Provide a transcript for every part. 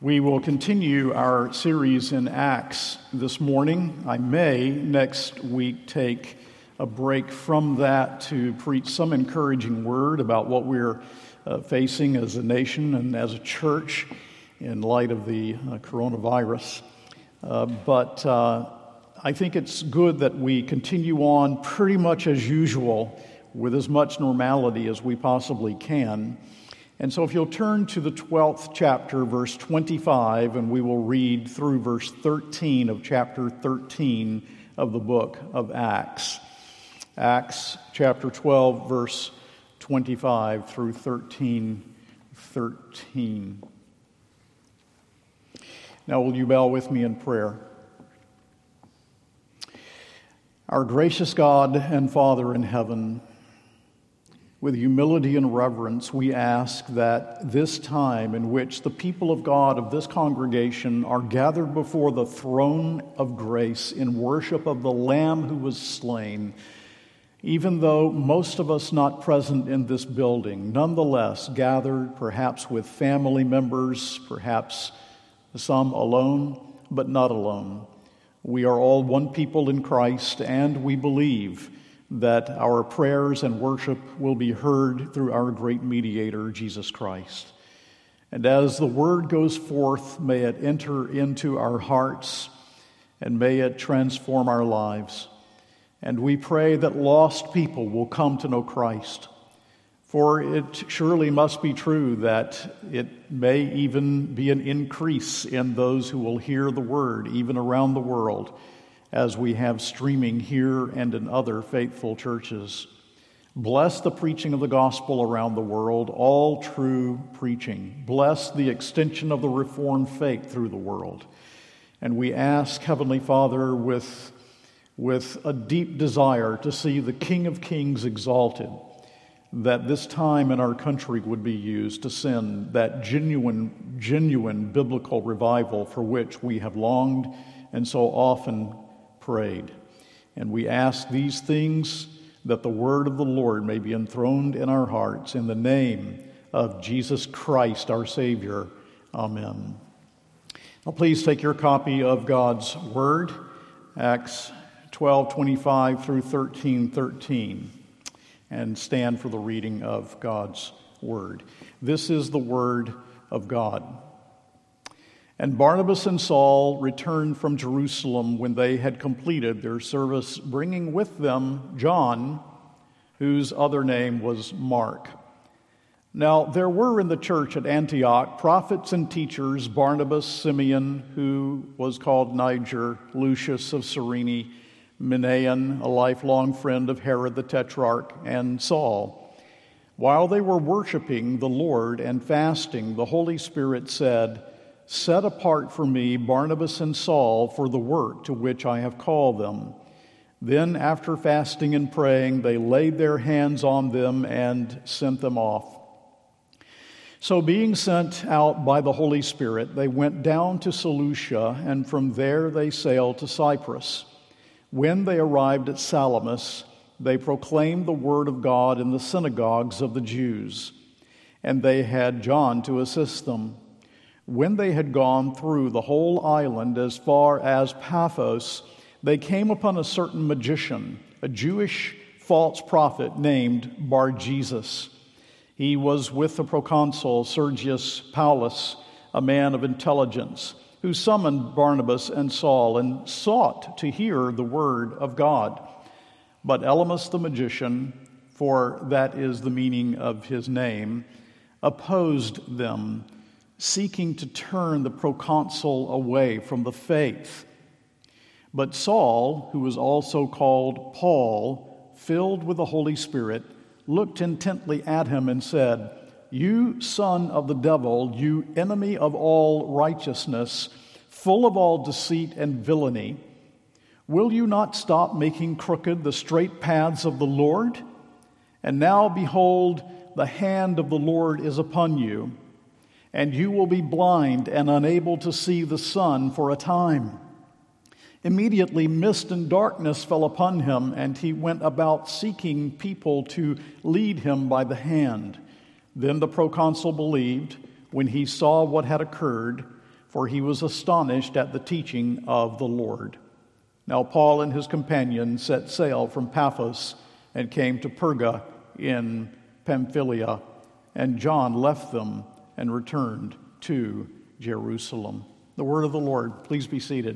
We will continue our series in Acts this morning. I may next week take a break from that to preach some encouraging word about what we're facing as a nation and as a church in light of the coronavirus. But I think it's good that we continue on pretty much as usual with as much normality as we possibly can. And so if you'll turn to the 12th chapter, verse 25, and we will read through verse 13 of chapter 13 of the book of Acts. Acts chapter 12, verse 25 through 13:13. Now will you bow with me in prayer? Our gracious God and Father in heaven, with humility and reverence, we ask that this time in which the people of God of this congregation are gathered before the throne of grace in worship of the Lamb who was slain, even though most of us not present in this building, nonetheless gathered perhaps with family members, perhaps some alone, but not alone. We are all one people in Christ, and we believe that our prayers and worship will be heard through our great mediator, Jesus Christ. And as the word goes forth, may it enter into our hearts and may it transform our lives. And we pray that lost people will come to know Christ. For it surely must be true that it may even be an increase in those who will hear the word, even around the world, as we have streaming here and in other faithful churches. Bless the preaching of the gospel around the world, all true preaching. Bless the extension of the Reformed faith through the world. And we ask, Heavenly Father, with a deep desire to see the King of Kings exalted, that this time in our country would be used to send that genuine biblical revival for which we have longed and so often prayed. And we ask these things that the word of the Lord may be enthroned in our hearts in the name of Jesus Christ, our Savior. Amen. Now please take your copy of God's word, Acts 12:25 through 13:13, and stand for the reading of God's word. This is the word of God. And Barnabas and Saul returned from Jerusalem when they had completed their service, bringing with them John, whose other name was Mark. Now there were in the church at Antioch prophets and teachers: Barnabas, Simeon, who was called Niger, Lucius of Cyrene, Manaen, a lifelong friend of Herod the Tetrarch, and Saul. While they were worshiping the Lord and fasting, the Holy Spirit said, "Set apart for me Barnabas and Saul for the work to which I have called them." Then, after fasting and praying, they laid their hands on them and sent them off. So being sent out by the Holy Spirit, they went down to Seleucia, and from there they sailed to Cyprus. When they arrived at Salamis, they proclaimed the word of God in the synagogues of the Jews, and they had John to assist them. When they had gone through the whole island as far as Paphos, they came upon a certain magician, a Jewish false prophet named Bar-Jesus. He was with the proconsul Sergius Paulus, a man of intelligence, who summoned Barnabas and Saul and sought to hear the word of God. But Elymas the magician, for that is the meaning of his name, opposed them, seeking to turn the proconsul away from the faith. But Saul, who was also called Paul, filled with the Holy Spirit, looked intently at him and said, "You son of the devil, you enemy of all righteousness, full of all deceit and villainy, will you not stop making crooked the straight paths of the Lord? And now, behold, the hand of the Lord is upon you, and you will be blind and unable to see the sun for a time." Immediately mist and darkness fell upon him, and he went about seeking people to lead him by the hand. Then the proconsul believed when he saw what had occurred, for he was astonished at the teaching of the Lord. Now Paul and his companions set sail from Paphos and came to Perga in Pamphylia, and John left them and returned to Jerusalem. The word of the Lord. Please be seated.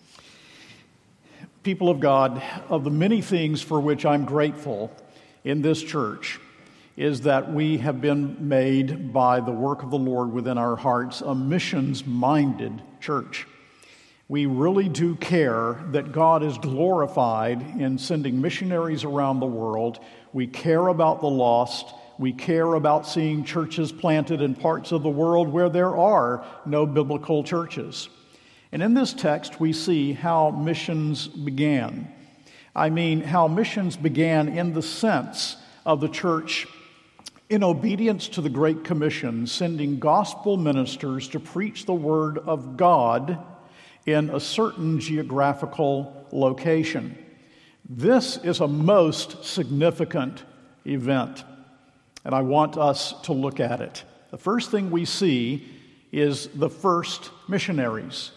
People of God, of the many things for which I'm grateful in this church is that we have been made by the work of the Lord within our hearts a missions-minded church. We really do care that God is glorified in sending missionaries around the world. We care about the lost. We care about seeing churches planted in parts of the world where there are no biblical churches. And in this text, we see how missions began. I mean, how missions began in the sense of the church in obedience to the Great Commission, sending gospel ministers to preach the word of God in a certain geographical location. This is a most significant event, and I want us to look at it. The first thing we see is the first missionaries.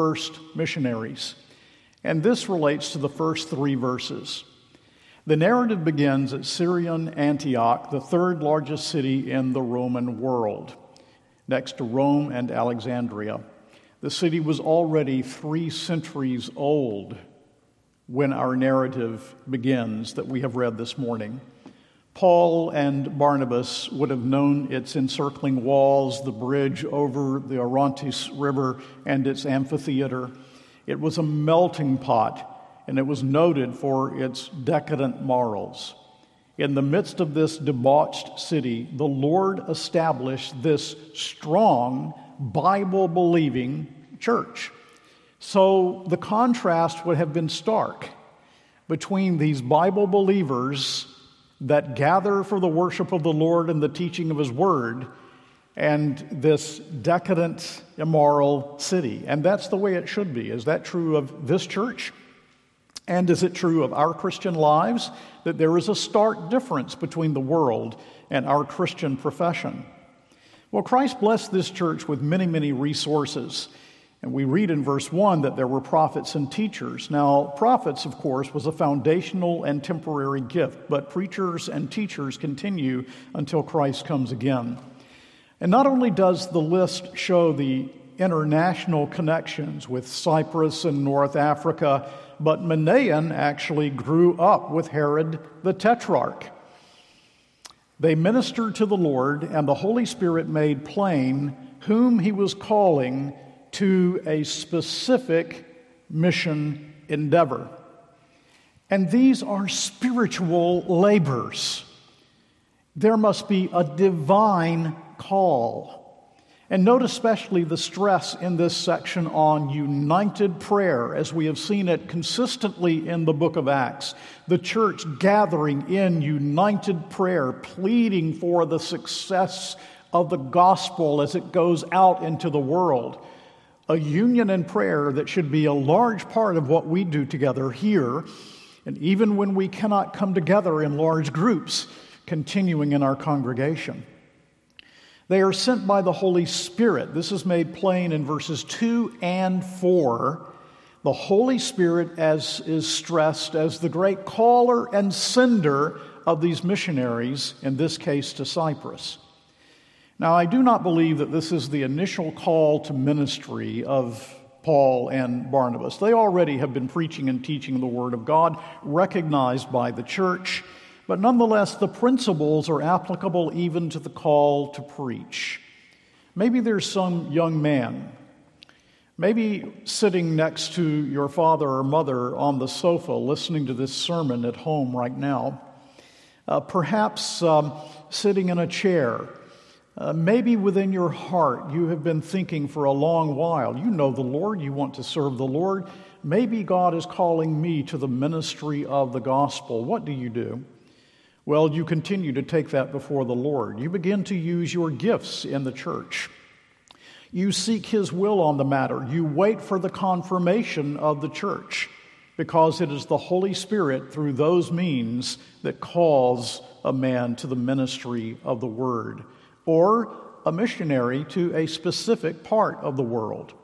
And this relates to the first 3 verses. The narrative begins at Syrian Antioch, the 3rd largest city in the Roman world, next to Rome and Alexandria. The city was already 3 centuries old when our narrative begins that we have read this morning. Paul and Barnabas would have known its encircling walls, the bridge over the Orontes River, and its amphitheater. It was a melting pot, and it was noted for its decadent morals. In the midst of this debauched city, the Lord established this strong, Bible-believing church. So the contrast would have been stark between these Bible believers that gather for the worship of the Lord and the teaching of His Word, and this decadent, immoral city. And that's the way it should be. Is that true of this church? And is it true of our Christian lives? That there is a stark difference between the world and our Christian profession. Well, Christ blessed this church with many, many resources. And we read in verse 1 that there were prophets and teachers. Now, prophets, of course, was a foundational and temporary gift, but preachers and teachers continue until Christ comes again. And not only does the list show the international connections with Cyprus and North Africa, but Manaen actually grew up with Herod the Tetrarch. They ministered to the Lord, and the Holy Spirit made plain whom He was calling to a specific mission endeavor. And these are spiritual labors. There must be a divine call. And note especially the stress in this section on united prayer, as we have seen it consistently in the book of Acts. The church gathering in united prayer, pleading for the success of the gospel as it goes out into the world. A union in prayer that should be a large part of what we do together here, and even when we cannot come together in large groups, continuing in our congregation. They are sent by the Holy Spirit. This is made plain in verses 2 and 4. The Holy Spirit, as is stressed, as the great caller and sender of these missionaries, in this case to Cyprus. Now, I do not believe that this is the initial call to ministry of Paul and Barnabas. They already have been preaching and teaching the Word of God, recognized by the church. But nonetheless, the principles are applicable even to the call to preach. Maybe there's some young man, maybe sitting next to your father or mother on the sofa listening to this sermon at home right now. Perhaps sitting in a chair. Maybe within your heart you have been thinking for a long while. You know the Lord, you want to serve the Lord. Maybe God is calling me to the ministry of the gospel. What do you do? Well, you continue to take that before the Lord. You begin to use your gifts in the church. You seek His will on the matter. You wait for the confirmation of the church, because it is the Holy Spirit through those means that calls a man to the ministry of the Word, or a missionary to a specific part of the world.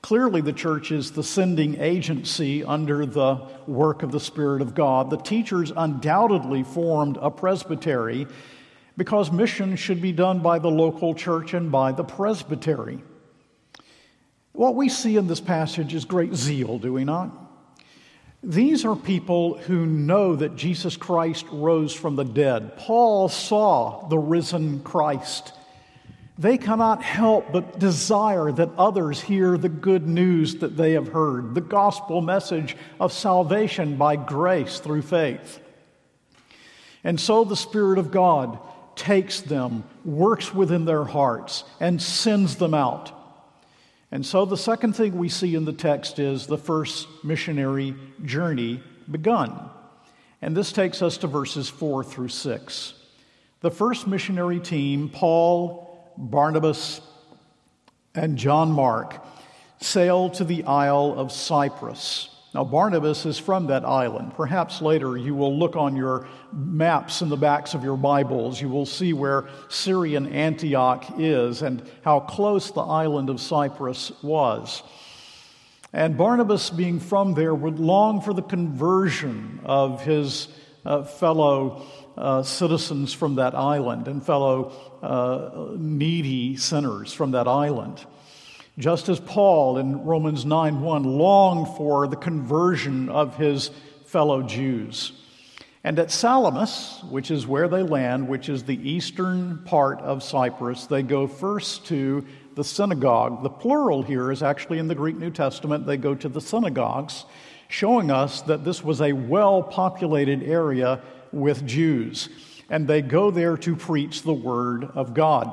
Clearly, the church is the sending agency under the work of the Spirit of God. The teachers undoubtedly formed a presbytery because mission should be done by the local church and by the presbytery. What we see in this passage is great zeal, do we not? These are people who know that Jesus Christ rose from the dead. Paul saw the risen Christ. They cannot help but desire that others hear the good news that they have heard, the gospel message of salvation by grace through faith. And so the Spirit of God takes them, works within their hearts, and sends them out. And so the second thing we see in the text is the first missionary journey begun. And this takes us to verses 4 through 6. The first missionary team, Paul, Barnabas, and John Mark, sailed to the Isle of Cyprus. Now, Barnabas is from that island. Perhaps later you will look on your maps in the backs of your Bibles. You will see where Syrian Antioch is and how close the island of Cyprus was. And Barnabas, being from there, would long for the conversion of his fellow citizens from that island and fellow needy sinners from that island. Just as Paul in Romans 9:1 longed for the conversion of his fellow Jews. And at Salamis, which is where they land, which is the eastern part of Cyprus, they go first to the synagogue. The plural here is actually in the Greek New Testament. They go to the synagogues, showing us that this was a well-populated area with Jews. And they go there to preach the Word of God.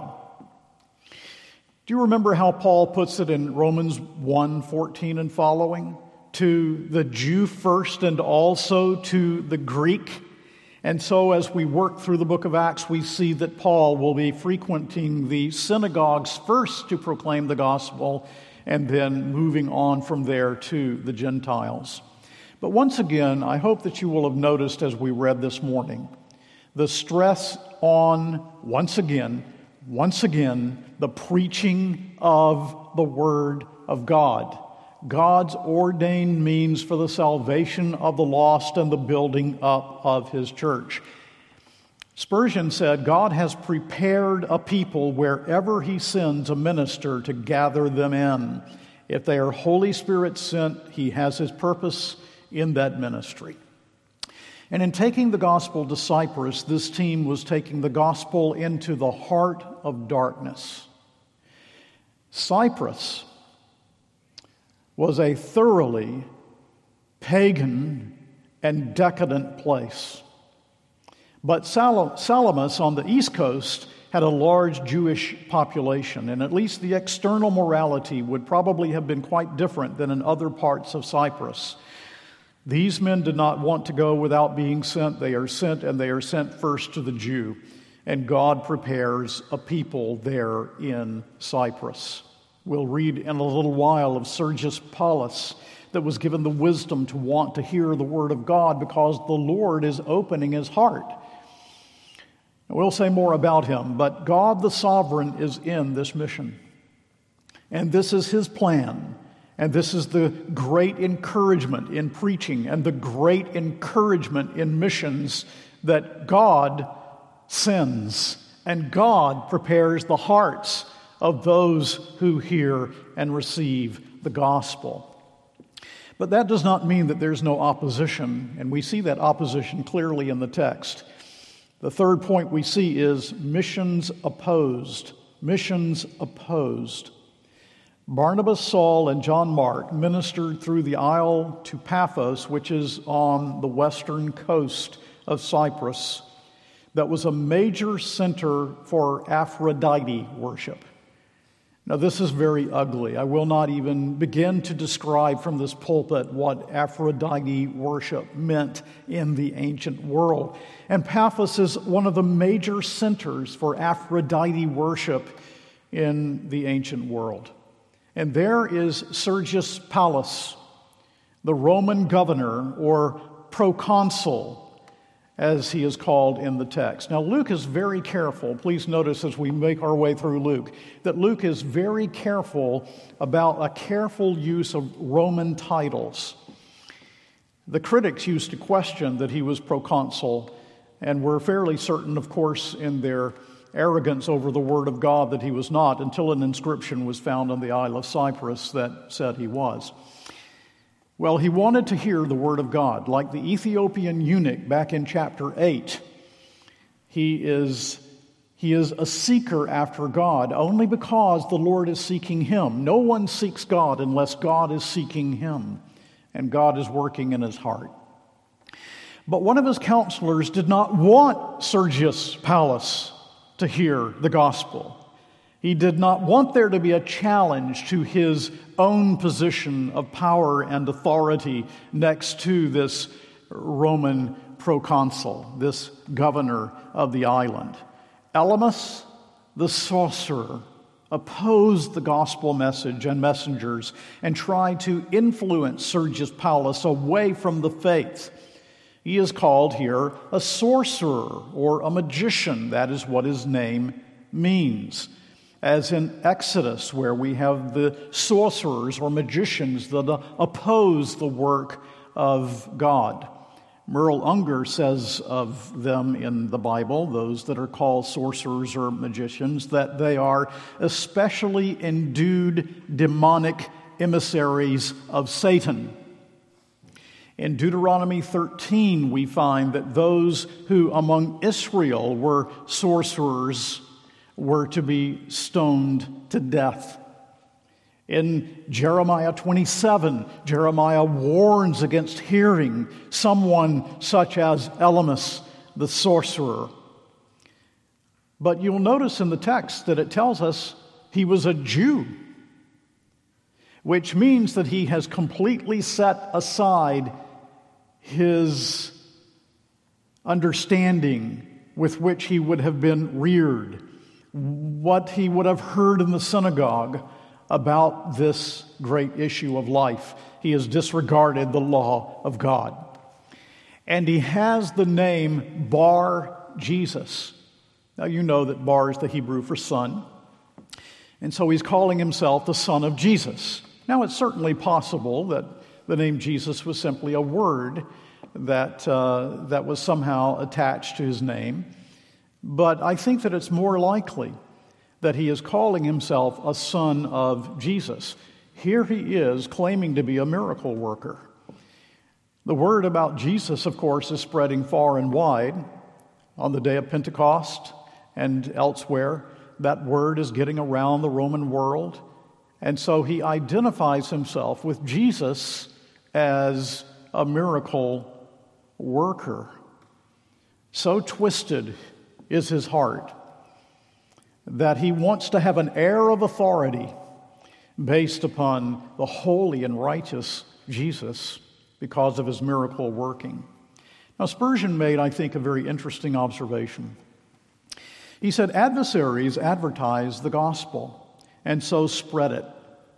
Do you remember how Paul puts it in Romans 1:14 and following? To the Jew first and also to the Greek. And so as we work through the book of Acts, we see that Paul will be frequenting the synagogues first to proclaim the gospel and then moving on from there to the Gentiles. But once again, I hope that you will have noticed as we read this morning, the stress on, once again, the preaching of the Word of God. God's ordained means for the salvation of the lost and the building up of His church. Spurgeon said, God has prepared a people wherever He sends a minister to gather them in. If they are Holy Spirit sent, He has His purpose in that ministry. And in taking the gospel to Cyprus, this team was taking the gospel into the heart of darkness. Cyprus was a thoroughly pagan and decadent place. But Salamis on the east coast had a large Jewish population, and at least the external morality would probably have been quite different than in other parts of Cyprus. These men did not want to go without being sent. They are sent, and they are sent first to the Jew. And God prepares a people there in Cyprus. We'll read in a little while of Sergius Paulus that was given the wisdom to want to hear the word of God because the Lord is opening his heart. We'll say more about him, but God the sovereign is in this mission. And this is his plan. And this is the great encouragement in preaching and the great encouragement in missions that God sends and God prepares the hearts of those who hear and receive the gospel. But that does not mean that there's no opposition, and we see that opposition clearly in the text. The third point we see is missions opposed. Missions opposed. Barnabas, Saul, and John Mark ministered through the isle to Paphos, which is on the western coast of Cyprus, that was a major center for Aphrodite worship. Now, this is very ugly. I will not even begin to describe from this pulpit what Aphrodite worship meant in the ancient world. And Paphos is one of the major centers for Aphrodite worship in the ancient world. And there is Sergius Paulus, the Roman governor or proconsul. as he is called in the text. Now, Luke is very careful. Please notice as we make our way through Luke, that Luke is very careful about a careful use of Roman titles. The critics used to question that he was proconsul, and were fairly certain, of course, in their arrogance over the Word of God that he was not, until an inscription was found on the Isle of Cyprus that said he was. Well, he wanted to hear the Word of God. Like the Ethiopian eunuch back in chapter 8, he is a seeker after God only because the Lord is seeking him. No one seeks God unless God is seeking him, and God is working in his heart. But one of his counselors did not want Sergius Paulus to hear the gospel. He did not want there to be a challenge to his own position of power and authority next to this Roman proconsul, this governor of the island. Elymas, the sorcerer, opposed the gospel message and messengers and tried to influence Sergius Paulus away from the faith. He is called here a sorcerer or a magician. That is what his name means. As in Exodus, where we have the sorcerers or magicians that oppose the work of God. Merle Unger says of them in the Bible, those that are called sorcerers or magicians, that they are especially endued demonic emissaries of Satan. In Deuteronomy 13, we find that those who among Israel were sorcerers were to be stoned to death. In Jeremiah 27, Jeremiah warns against hearing someone such as Elymas, the sorcerer. But you'll notice in the text that it tells us he was a Jew, which means that he has completely set aside his understanding with which he would have been reared, what he would have heard in the synagogue about this great issue of life. He has disregarded the law of God. And he has the name Bar Jesus. Now you know that Bar is the Hebrew for son. And so he's calling himself the son of Jesus. Now it's certainly possible that the name Jesus was simply a word that was somehow attached to his name. But I think that it's more likely that he is calling himself a son of Jesus. Here he is claiming to be a miracle worker. The word about Jesus, of course, is spreading far and wide. On the day of Pentecost and elsewhere, that word is getting around the Roman world. And so he identifies himself with Jesus as a miracle worker. So twisted is his heart that he wants to have an air of authority based upon the holy and righteous Jesus because of his miracle working. Now, Spurgeon made, I think, a very interesting observation. He said, adversaries advertise the gospel and so spread it.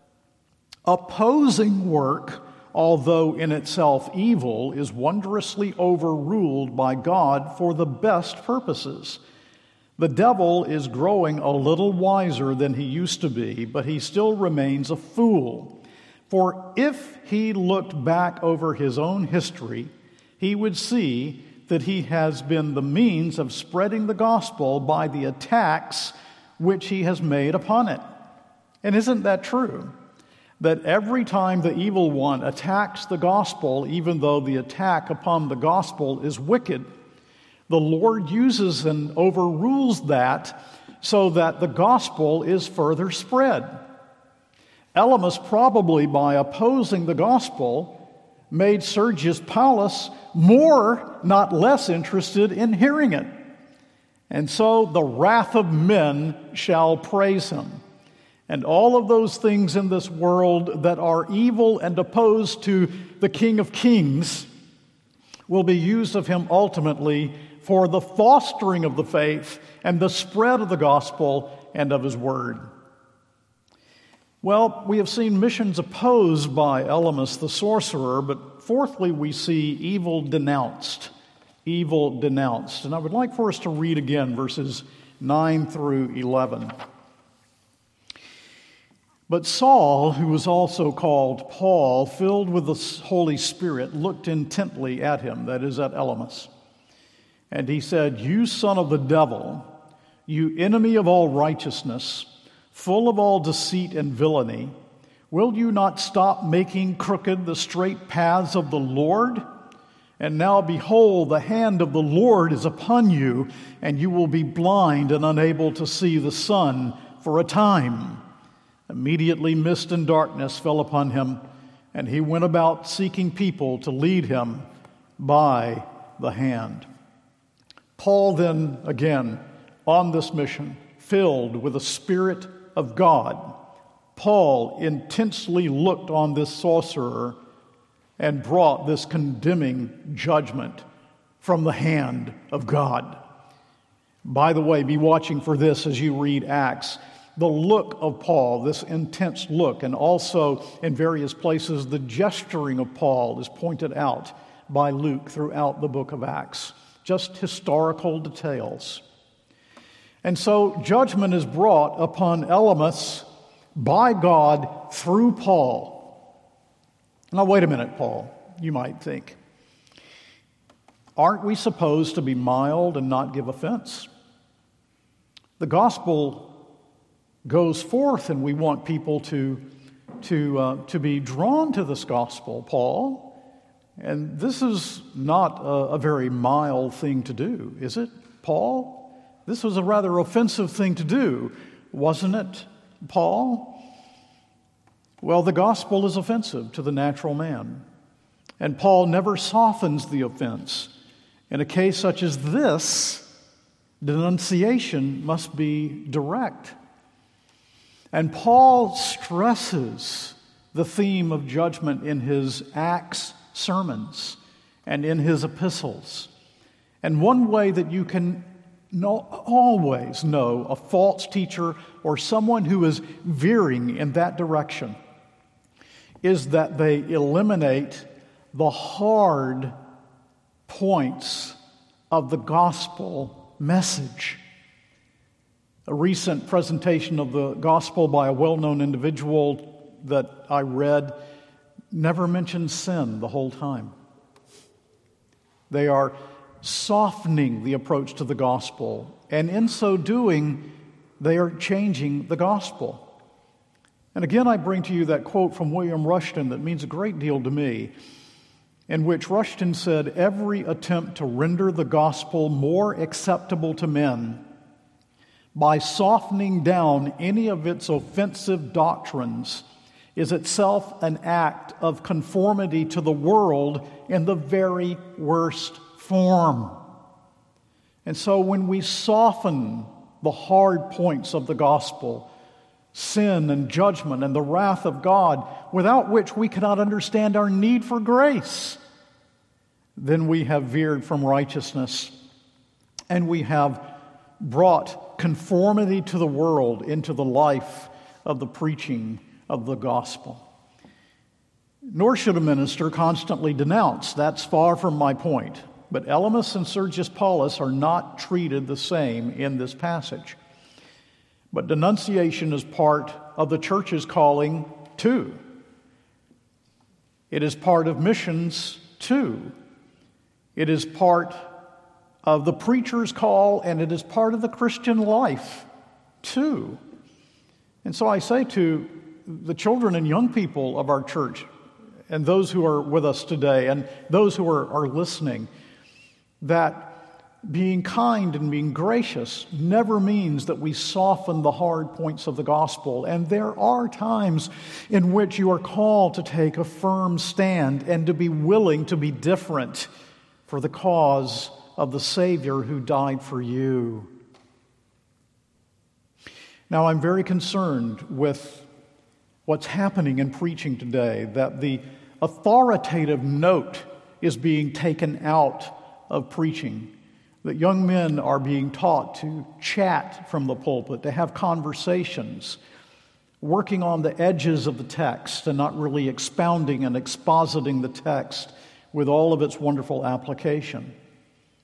Opposing work, although in itself evil, is wondrously overruled by God for the best purposes. The devil is growing a little wiser than he used to be, but he still remains a fool. For if he looked back over his own history, he would see that he has been the means of spreading the gospel by the attacks which he has made upon it. And isn't that true? That every time the evil one attacks the gospel, even though the attack upon the gospel is wicked, the Lord uses and overrules that so that the gospel is further spread. Elymas, probably by opposing the gospel, made Sergius Paulus more, not less, interested in hearing it. And so the wrath of men shall praise him. And all of those things in this world that are evil and opposed to the King of Kings will be used of him ultimately for the fostering of the faith and the spread of the gospel and of his word. Well, we have seen missions opposed by Elymas the sorcerer, but fourthly, we see evil denounced evil denounced. And I would like for us to read again verses 9 through 11. But Saul, who was also called Paul, filled with the Holy Spirit, looked intently at him, that is, at Elymas. And he said, "You son of the devil, you enemy of all righteousness, full of all deceit and villainy, will you not stop making crooked the straight paths of the Lord? And now behold, the hand of the Lord is upon you, and you will be blind and unable to see the sun for a time." Immediately mist and darkness fell upon him, and he went about seeking people to lead him by the hand. Paul then, again, on this mission, filled with the Spirit of God, Paul intensely looked on this sorcerer and brought this condemning judgment from the hand of God. By the way, be watching for this as you read Acts. The look of Paul, this intense look, and also in various places the gesturing of Paul is pointed out by Luke throughout the book of Acts. Just historical details. And so judgment is brought upon Elymas by God through Paul. Now wait a minute, Paul, you might think. Aren't we supposed to be mild and not give offense? The gospel goes forth, and we want people to be drawn to this gospel, Paul. And this is not a very mild thing to do, is it, Paul? This was a rather offensive thing to do, wasn't it, Paul? Well, the gospel is offensive to the natural man, and Paul never softens the offense. In a case such as this, denunciation must be direct. And Paul stresses the theme of judgment in his Acts sermons and in his epistles. And one way that you can always know a false teacher or someone who is veering in that direction is that they eliminate the hard points of the gospel message. A recent presentation of the gospel by a well-known individual that I read never mentioned sin the whole time. They are softening the approach to the gospel, and in so doing, they are changing the gospel. And again, I bring to you that quote from William Rushton that means a great deal to me, in which Rushton said, "Every attempt to render the gospel more acceptable to men by softening down any of its offensive doctrines is itself an act of conformity to the world in the very worst form." And so when we soften the hard points of the gospel, sin and judgment and the wrath of God, without which we cannot understand our need for grace, then we have veered from righteousness, and we have brought conformity to the world into the life of the preaching of the gospel. Nor should a minister constantly denounce. That's far from my point. But Elymas and Sergius Paulus are not treated the same in this passage. But denunciation is part of the church's calling too. It is part of missions too. It is part of the preacher's call, and it is part of the Christian life too. And so I say to the children and young people of our church, and those who are with us today, and those who are listening, that being kind and being gracious never means that we soften the hard points of the gospel. And there are times in which you are called to take a firm stand and to be willing to be different for the cause of the Savior who died for you. Now, I'm very concerned with what's happening in preaching today, that the authoritative note is being taken out of preaching, that young men are being taught to chat from the pulpit, to have conversations, working on the edges of the text and not really expounding and expositing the text with all of its wonderful application.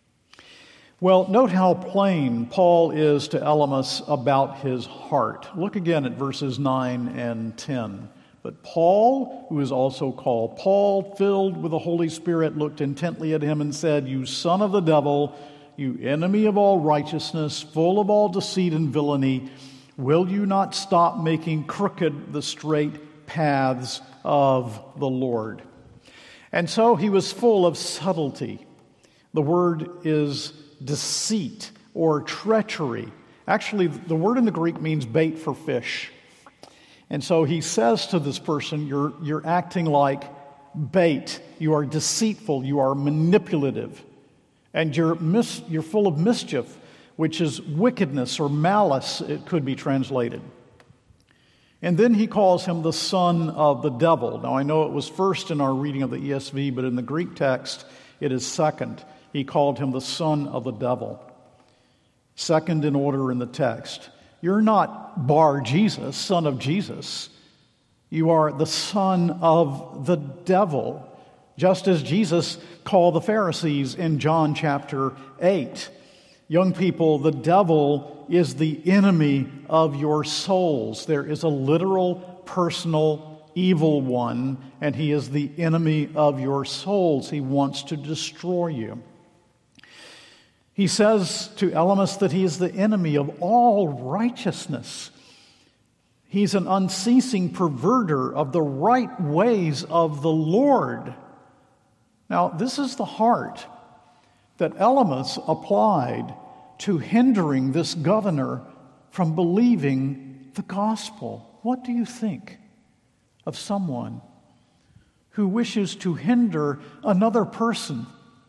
Well, note how plain Paul is to Elymas about his heart. Look again at verses 9 and 10. But Paul, who is also called Paul, filled with the Holy Spirit, looked intently at him and said, "You son of the devil, you enemy of all righteousness, full of all deceit and villainy, will you not stop making crooked the straight paths of the Lord?" And so he was full of subtlety. The word is deceit or treachery. Actually, the word in the Greek means bait for fish. And so he says to this person, you're acting like bait. You are deceitful. You are manipulative. And you're full of mischief, which is wickedness or malice, it could be translated. And then he calls him the son of the devil. Now, I know it was first in our reading of the ESV, but in the Greek text, it is second. He called him the son of the devil. Second in order in the text. You're not Bar Jesus, son of Jesus. You are the son of the devil, just as Jesus called the Pharisees in John chapter 8. Young people, the devil is the enemy of your souls. There is a literal, personal, evil one, and he is the enemy of your souls. He wants to destroy you. He says to Elymas that he is the enemy of all righteousness. He's an unceasing perverter of the right ways of the Lord. Now, this is the heart that Elymas applied to hindering this governor from believing the gospel. What do you think of someone who wishes to hinder another person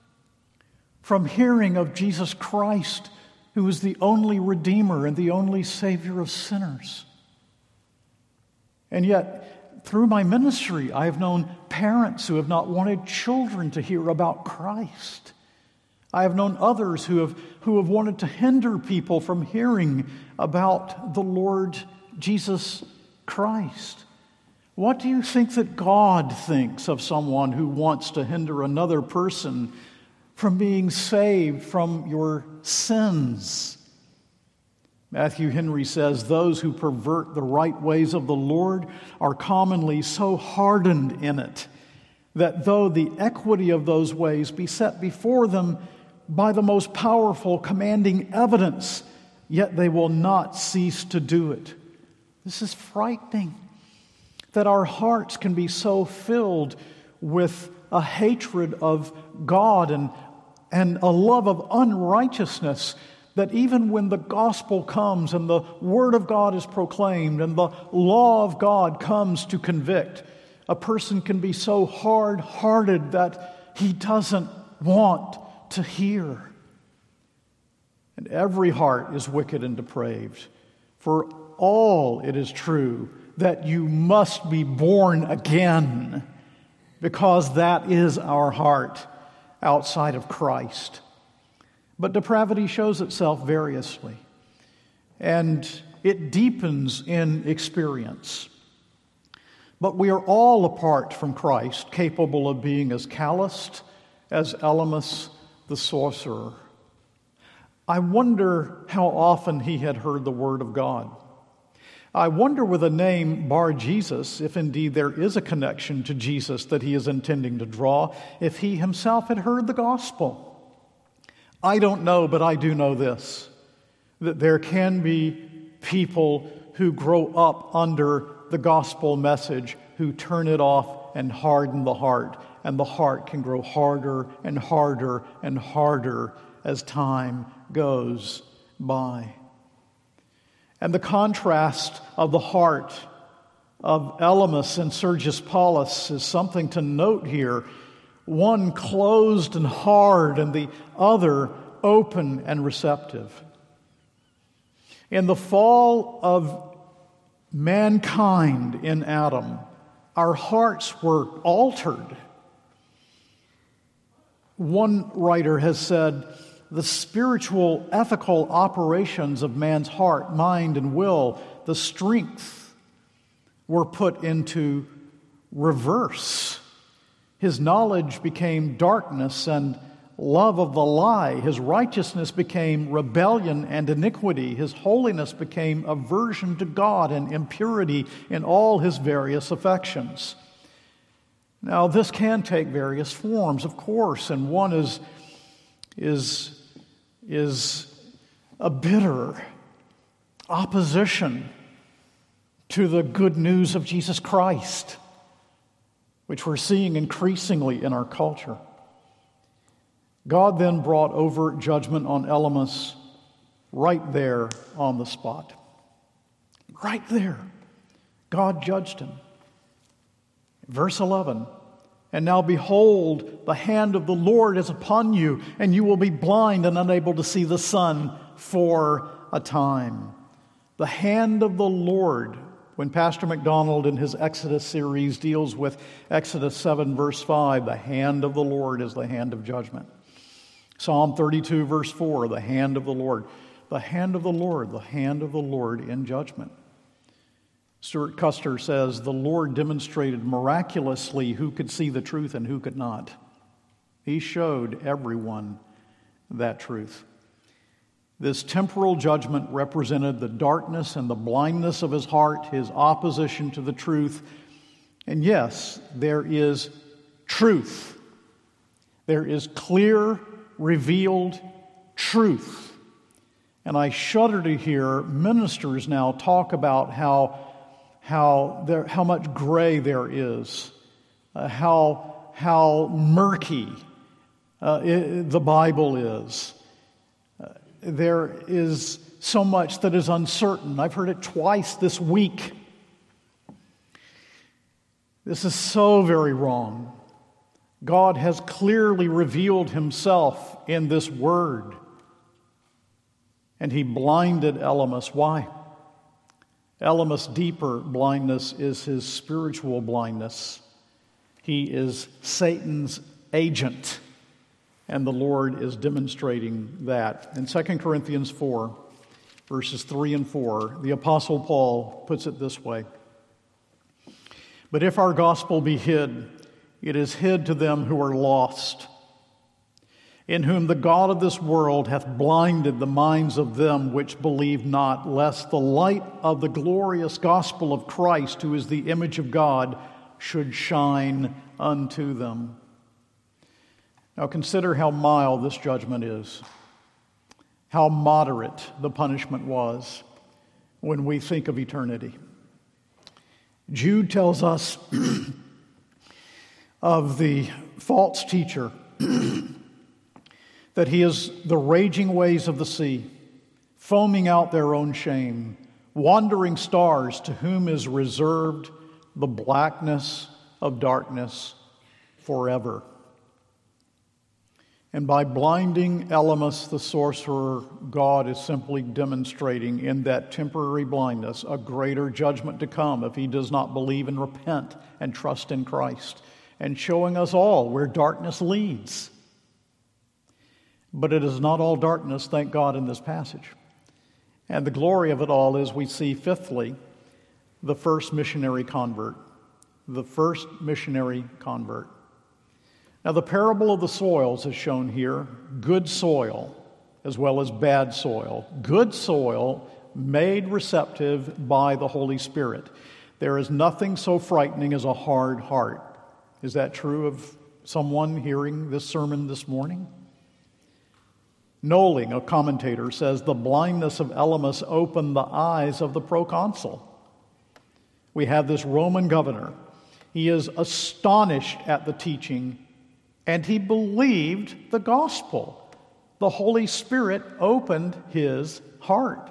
from hearing of Jesus Christ, who is the only Redeemer and the only Savior of sinners? And yet, through my ministry, I have known parents who have not wanted children to hear about Christ. I have known others who have wanted to hinder people from hearing about the Lord Jesus Christ. What do you think that God thinks of someone who wants to hinder another person from being saved from your sins? Matthew Henry says, "Those who pervert the right ways of the Lord are commonly so hardened in it that though the equity of those ways be set before them by the most powerful commanding evidence, yet they will not cease to do it." This is frightening, that our hearts can be so filled with a hatred of God and a love of unrighteousness that even when the gospel comes and the word of God is proclaimed and the law of God comes to convict, a person can be so hard-hearted that he doesn't want to hear. And every heart is wicked and depraved. For all it is true that you must be born again, because that is our heart outside of Christ. But depravity shows itself variously, and it deepens in experience. But we are all apart from Christ, capable of being as calloused as Elymas the sorcerer. I wonder how often he had heard the word of God. I wonder with the name Bar Jesus, if indeed there is a connection to Jesus that he is intending to draw, if he himself had heard the gospel. I don't know, but I do know this, that there can be people who grow up under the gospel message, who turn it off and harden the heart, and the heart can grow harder and harder and harder as time goes by. And the contrast of the heart of Elymas and Sergius Paulus is something to note here. One closed and hard, and the other open and receptive. In the fall of mankind in Adam, our hearts were altered. One writer has said, the spiritual, ethical operations of man's heart, mind, and will, the strength, were put into reverse. His knowledge became darkness, and love of the lie. His righteousness became rebellion and iniquity. His holiness became aversion to God and impurity in all his various affections. Now, this can take various forms, of course, and one is a bitter opposition to the good news of Jesus Christ, which we're seeing increasingly in our culture. God then brought overt judgment on Elymas right there on the spot. Right there. God judged him. Verse 11, and now behold, the hand of the Lord is upon you, and you will be blind and unable to see the sun for a time. The hand of the Lord, when Pastor McDonald in his Exodus series deals with Exodus 7 verse 5, the hand of the Lord is the hand of judgment. Psalm 32 verse 4, the hand of the Lord. The hand of the Lord, the hand of the Lord in judgment. Stuart Custer says, the Lord demonstrated miraculously who could see the truth and who could not. He showed everyone that truth. This temporal judgment represented the darkness and the blindness of his heart, his opposition to the truth. And yes, there is truth. There is clear, revealed truth. And I shudder to hear ministers now talk about how much gray there is, how murky the Bible is. There is so much that is uncertain. I've heard it twice this week. This is so very wrong. God has clearly revealed himself in this word. And he blinded Elymas. Why? Elymas' deeper blindness is his spiritual blindness. He is Satan's agent, and the Lord is demonstrating that. In 2 Corinthians 4, verses 3 and 4, the Apostle Paul puts it this way, but if our gospel be hid, it is hid to them who are lost, in whom the God of this world hath blinded the minds of them which believe not, lest the light of the glorious gospel of Christ, who is the image of God, should shine unto them. Now consider how mild this judgment is, how moderate the punishment was when we think of eternity. Jude tells us of the false teacher that he is the raging waves of the sea, foaming out their own shame, wandering stars to whom is reserved the blackness of darkness forever. And by blinding Elymas the sorcerer, God is simply demonstrating in that temporary blindness a greater judgment to come if he does not believe and repent and trust in Christ, and showing us all where darkness leads. But it is not all darkness, thank God, in this passage. And the glory of it all is we see, fifthly, the first missionary convert. The first missionary convert. Now, the parable of the soils is shown here. Good soil as well as bad soil. Good soil made receptive by the Holy Spirit. There is nothing so frightening as a hard heart. Is that true of someone hearing this sermon this morning? Knowling, a commentator, says the blindness of Elymas opened the eyes of the proconsul. We have this Roman governor. He is astonished at the teaching, and he believed the gospel. The Holy Spirit opened his heart.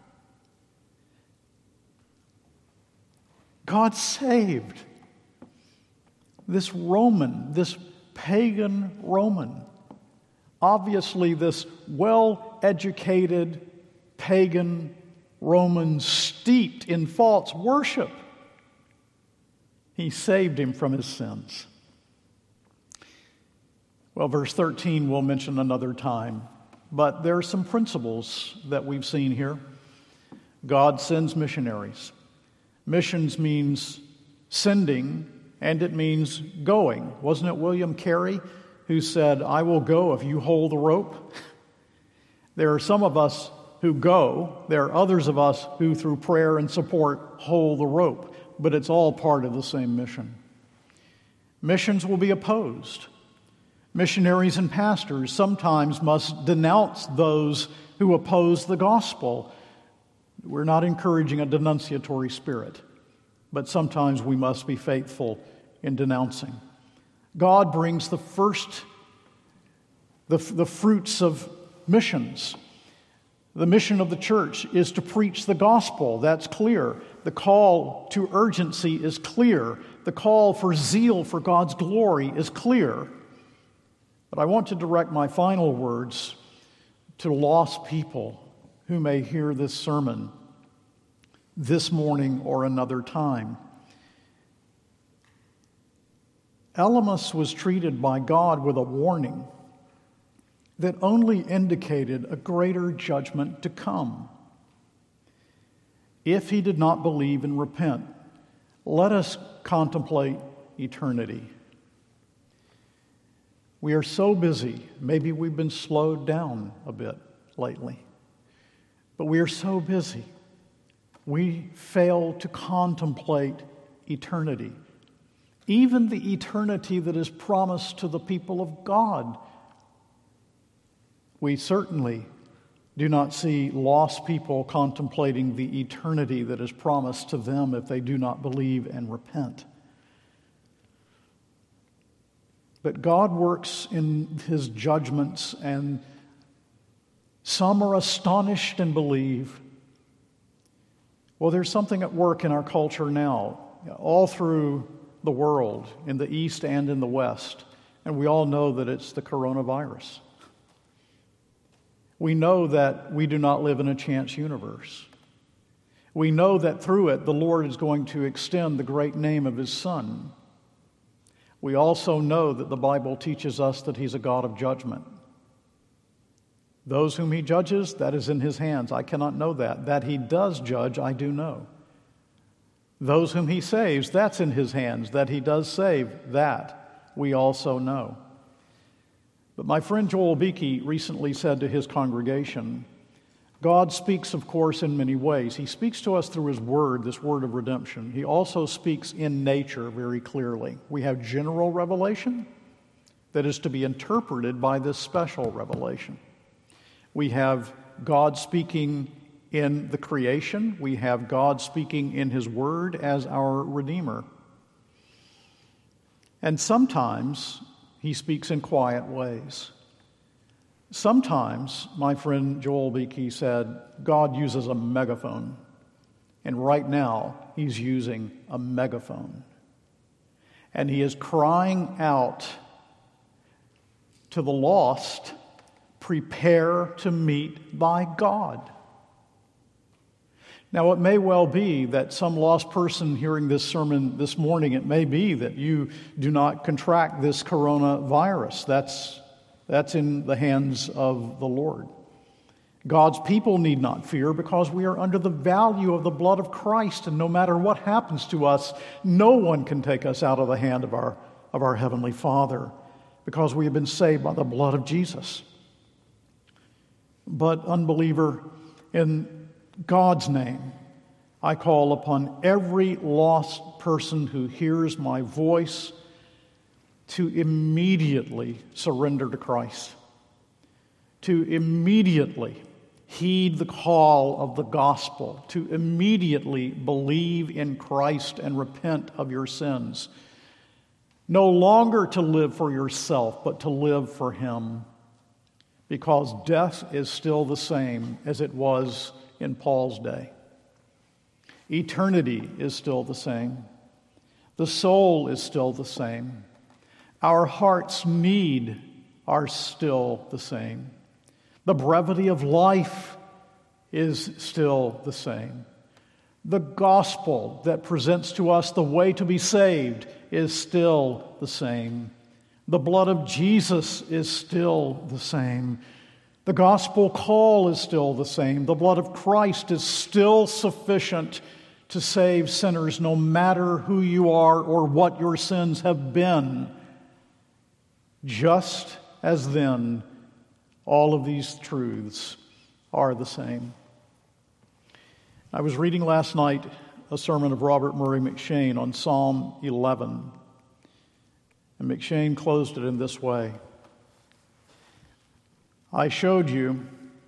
God saved this Roman, this pagan Roman. Obviously, this well-educated pagan Roman steeped in false worship. He saved him from his sins. Well, verse 13 we'll mention another time, but there are some principles that we've seen here. God sends missionaries. Missions means sending, and it means going. Wasn't it William Carey who said, "I will go if you hold the rope." There are some of us who go. There are others of us who, through prayer and support, hold the rope. But it's all part of the same mission. Missions will be opposed. Missionaries and pastors sometimes must denounce those who oppose the gospel. We're not encouraging a denunciatory spirit, but sometimes we must be faithful in denouncing. God brings the fruits of missions. The mission of the church is to preach the gospel. That's clear. The call to urgency is clear. The call for zeal for God's glory is clear. But I want to direct my final words to lost people who may hear this sermon this morning or another time. Elymas was treated by God with a warning that only indicated a greater judgment to come. If he did not believe and repent, let us contemplate eternity. We are so busy. Maybe we've been slowed down a bit lately, but we are so busy. We fail to contemplate eternity, even the eternity that is promised to the people of God. We certainly do not see lost people contemplating the eternity that is promised to them if they do not believe and repent. But God works in his judgments, and some are astonished and believe. Well, there's something at work in our culture now, all through the world, in the East and in the West, and we all know that it's the coronavirus. We know that we do not live in a chance universe. We know that through it, the Lord is going to extend the great name of his Son. We also know that the Bible teaches us that he's a God of judgment. Those whom he judges, that is in his hands. I cannot know that. That he does judge, I do know. Those whom he saves, that's in his hands. That he does save, that we also know. But my friend Joel Beeke recently said to his congregation, God speaks, of course, in many ways. He speaks to us through his word, this word of redemption. He also speaks in nature very clearly. We have general revelation that is to be interpreted by this special revelation. We have God speaking in the creation. We have God speaking in his word as our Redeemer. And sometimes he speaks in quiet ways. Sometimes, my friend Joel Beeke said, God uses a megaphone. And right now, he's using a megaphone. And he is crying out to the lost, prepare to meet thy God. Now, it may well be that some lost person hearing this sermon this morning, it may be that you do not contract this coronavirus. That's in the hands of the Lord. God's people need not fear because we are under the value of the blood of Christ, and no matter what happens to us, no one can take us out of the hand of our Heavenly Father because we have been saved by the blood of Jesus. But unbeliever, in God's name, I call upon every lost person who hears my voice to immediately surrender to Christ, to immediately heed the call of the gospel, to immediately believe in Christ and repent of your sins. No longer to live for yourself, but to live for him, because death is still the same as it was in Paul's day. Eternity is still the same. The soul is still the same. Our heart's need are still the same. The brevity of life is still the same. The gospel that presents to us the way to be saved is still the same. The blood of Jesus is still the same. The gospel call is still the same. The blood of Christ is still sufficient to save sinners, no matter who you are or what your sins have been. Just as then, all of these truths are the same. I was reading last night a sermon of Robert Murray M'Cheyne on Psalm 11. And M'Cheyne closed it in this way. I have showed you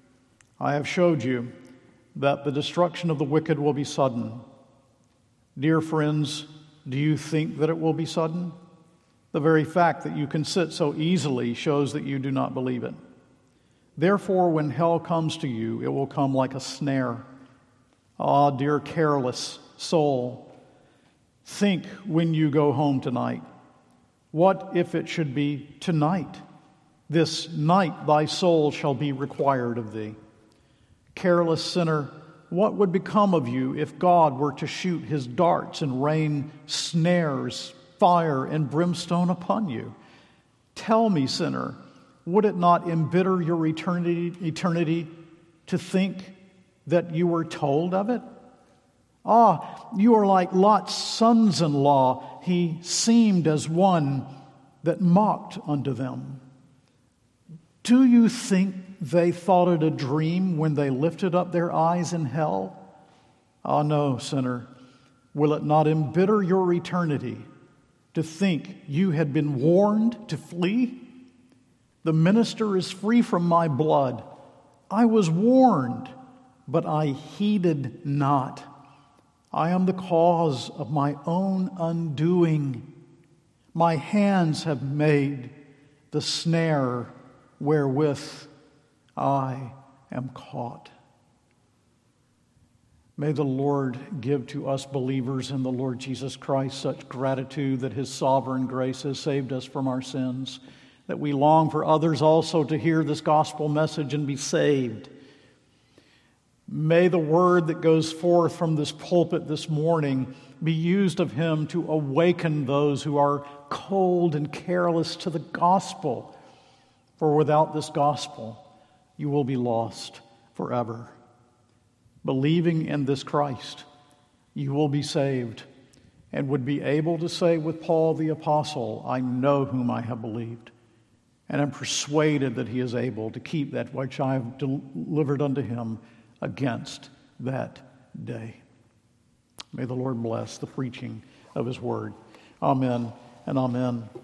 that the destruction of the wicked will be sudden. Dear friends, do you think that it will be sudden? The very fact that you can sit so easily shows that you do not believe it. Therefore, when hell comes to you, it will come like a snare. Ah, dear careless soul, think when you go home tonight. What if it should be tonight? This night thy soul shall be required of thee. Careless sinner, what would become of you if God were to shoot his darts and rain snares, fire, and brimstone upon you? Tell me, sinner, would it not embitter your eternity to think that you were told of it? Ah, you are like Lot's sons-in-law. He seemed as one that mocked unto them. Do you think they thought it a dream when they lifted up their eyes in hell? Ah, no, sinner. Will it not embitter your eternity to think you had been warned to flee? The minister is free from my blood. I was warned, but I heeded not. I am the cause of my own undoing. My hands have made the snare wherewith I am caught. May the Lord give to us believers in the Lord Jesus Christ such gratitude that his sovereign grace has saved us from our sins, that we long for others also to hear this gospel message and be saved. May the word that goes forth from this pulpit this morning be used of him to awaken those who are cold and careless to the gospel. For without this gospel, you will be lost forever. Believing in this Christ, you will be saved and would be able to say with Paul the apostle, I know whom I have believed, and am persuaded that he is able to keep that which I have delivered unto him against that day. May the Lord bless the preaching of his word. Amen and amen.